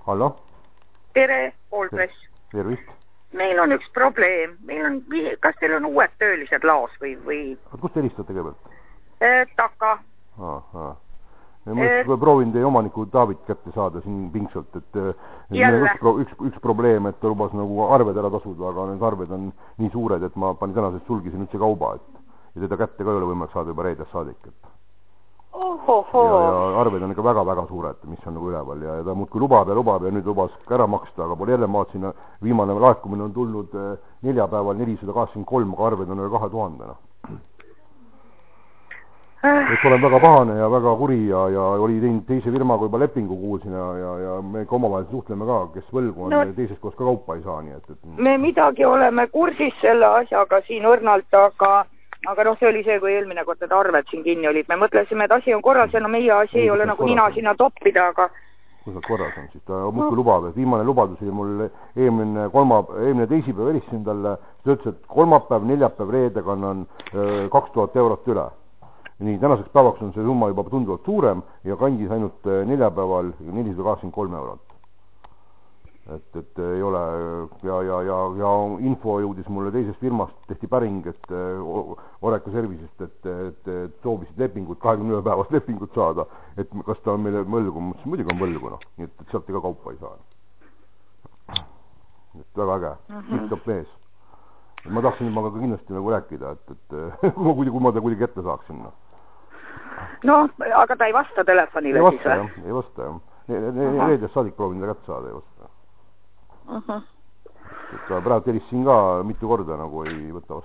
Hallo? Tere, Allpress. Tervist. Meil on üks probleem. Kas teil on uued töölised laos või? Kus te helistate kõigepealt? Taka. Ma proovin teie omaniku David kätte saada siin pingsalt, et üks probleem, et ta lubas nagu arved ära tasuda, aga need arved on nii suured, et ma panin tänasest sulgisin üldse kauba, ja teda kätte ka ei ole võimalik saada juba reedest saadik. Ja arved on ikka väga-väga suured, mis on nagu üleval ja ta muudkui lubab ja nüüd lubas ära maksta, aga pole jälle maatsin, viimane laekumine on tulnud 4 päeval 483, aga arved on üle 2000. Et olen väga pahane ja väga kuri ja oli teinud teise firmaga juba lepingu kuulsin ja me ka omavahel suhtleme ka, kes võlgu on, teisest koos ka kaupa ei saa, nii et... Me midagi oleme kursis selle asjaga siin õrnalt, aga noh, see oli see, kui eelmine kord need arved siin kinni olid. Me mõtlesime, et asi on korras ja no meie asi ei ole nagu nina sinna toppida, aga... Kus nad korras on, siis ta muudkui lubab, et viimane lubadus oli mul eelmine teisipäev helistasin talle, ta ütles, et kolmapäev, neljapäev, reede kannan 2000 eurot üle. Nii, tänaseks päevaks on see summa juba tunduvalt suurem ja kandis ainult neljapäeval 483 eurot. Et ei ole, ja info jõudis mulle teisest firmast, tehti päring, et Oreka Service'ist, et soovisid lepingut, 21 päevast lepingut saada, et kas ta on meile võlgu, muidugi on võlgu, nii et sealt ega kaupa ei saa. Et väga äge, tipp-top mees. Ma tahtsin ka kindlasti nagu rääkida, et kui ma ta kuidagi ette saaksin. No, aga ta ei vasta telefonile siis või? Ei vasta, jah. Reedest saadik proovin ta kätte saada, ei vasta. Ta praegu helistasin ka mitu korda nagu ei võta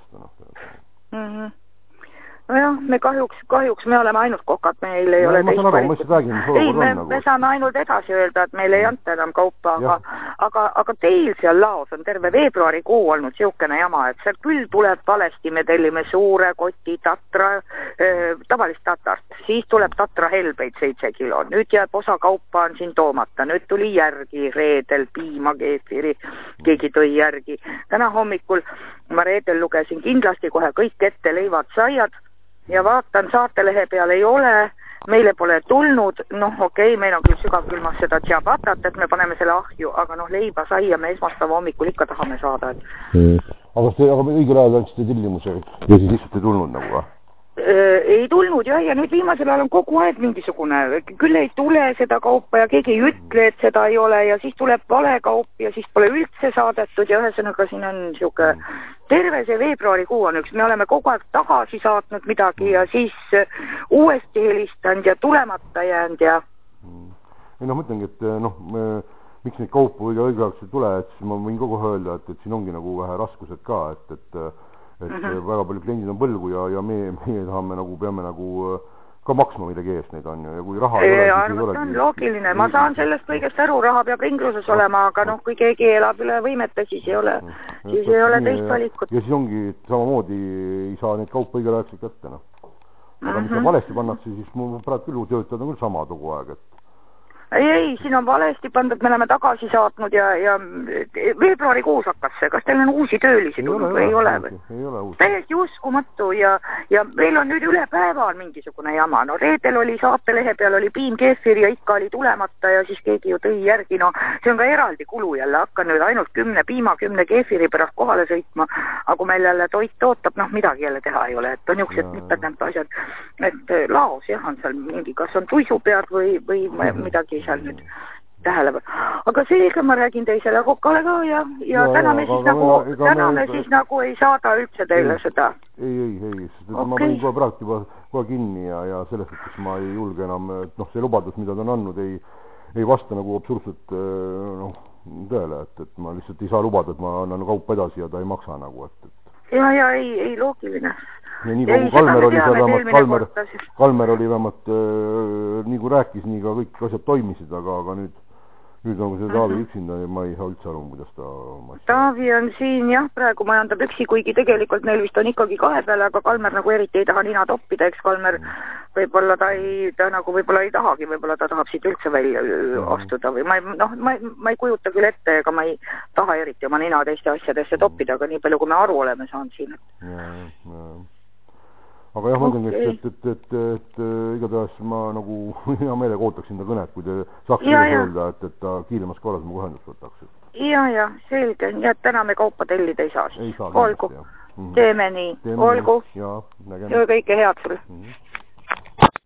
vasta. Nojah, me kahjuks me oleme ainult kokad, meil ei ole teist valikut. Me saame ainult edasi öelda, et meil ei anta enam kaupa, aga teil seal laos on terve veebruarikuu olnud siukene jama, et seal küll tuleb valesti, me tellime suure koti Tatra, tavalist Tatart, siis tuleb Tatra Helbeid 7 kilo, nüüd jääb osa kaupa on siin toomata, nüüd tuli järgi reedel piima, keefiri, keegi tõi järgi. Täna hommikul ma reedel lugesin kindlasti kohe kõik ette leivad saiad, ja vaatan, saartelehe peal ei ole, meile pole tulnud, noh okei, meil on küll sügavkülmas seda tšabatat, et me paneme selle ahju, aga noh, leiba saia me esmaspäeva hommikul ikka tahame saada. Aga õigel ajal andsite tellimuse ja siis lihtsalt ei tulnud nagu või? Ei tulnud ja nüüd viimasel ajal on kogu aeg mingisugune, küll ei tule seda kaupa ja keegi ei ütle, et seda ei ole ja siis tuleb vale kaup ja siis pole üldse saadetud ja ühesõnaga siin on siuke terve see veebruarikuu on üks, me oleme kogu aeg tagasi saatnud midagi ja siis uuesti helistanud ja tulemata jäänud ja... Ei noh, mõtlengi, et miks neid kaupu õigeks ei tule, et siis ma võin kogu öelda, et siin ongi nagu vähe raskused ka, et väga palju kliendid on võlgu ja meie tahame nagu, peame nagu ka maksma midagi eest neid on ja kui raha ei ole, siis ei olegi. On loogiline, ma saan sellest kõigest aru, raha peab ringluses olema, aga noh, kui keegi elab üle võimete, siis ei ole teist valikut. Ja siis ongi, samamoodi ei saa neid kaupa õigel aegselt kätte. Aga mis on valesti pannakse, siis mu praegu küll töötajad on küll sama kogu aeg, et Ei, siin on valesti pandud, me oleme tagasi saatnud ja veebruarikuus hakkas see. Kas teil on uusi töölisi tulnud või ei ole? Ei ole uusi. Täiesti uskumatu ja meil on nüüd üle päeva on mingisugune jama. No reedel oli saatelehe peal oli piim keefir ja ikka oli tulemata ja siis keegi ju tõi järgi. No see on ka eraldi kulu jälle. Hakkan nüüd ainult 10 piima, 10 keefiri pärast kohale sõitma. Aga kui meil jälle toit ootab, noh midagi jälle teha ei ole. Et on niuksed mitmed asjad. Et laos jah on seal mingi, kas on tuisupead või midagi seal nüüd tähelepanu. Aga seega ma räägin teisele kokale ka ja täna me siis nagu ei saada üldse teile seda. Ei, ma panin kohe praegu juba kinni ja sellest, et ma ei julge enam, et see lubadus, mida ta on andnud, ei vasta nagu absurdselt tõele, et ma lihtsalt ei saa lubada, et ma annan kaupa edasi ja ta ei maksa nagu, et ja ei loogiline. Ja nii kui Kalmer oli vähemalt nii kui rääkis, nii ka kõik asjad toimisid, aga nüüd on see Taavi üksinda ja ma ei saa üldse aru, kuidas ta... Taavi on siin jah, praegu majandab üksi, kuigi tegelikult neil vist on ikkagi kahe peale, aga Kalmer nagu eriti ei taha nina toppida, eks Kalmer võib-olla ta võib-olla ei tahagi, võib-olla ta tahab siit üldse välja astuda või ma ei kujuta küll ette, ega ma ei taha eriti oma nina teiste asjadesse toppida, aga nii palju, kui me aru oleme saanud siin. aga jah, ma ütlen, et igatahes ma nagu hea meelega ootaksin ta kõnet, kui te saaks öelda, et ta kiiremas korras mu kohendust võtaks. Ja, selge. Nii et täna me kaupa tellida ei saa. Olgu. Teeme nii. Olgu. Ja kõike head sulle.